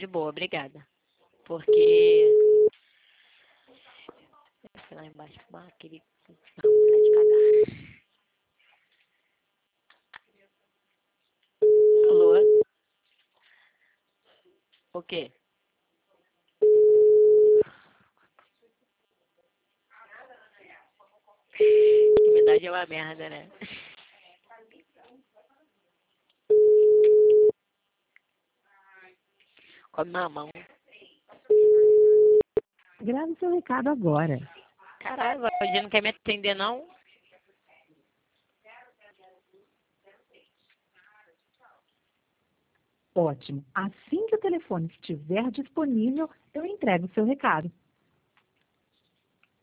de boa, obrigada. Porque... Eu fui lá embaixo fumar aquele... Não, vontade de cagar. Alô? O quê? Intimidade é uma merda, né? Come mamão. Grave seu recado agora. Caralho, o Valdir não quer me atender, não? Ótimo. Assim que o telefone estiver disponível, eu entrego o seu recado.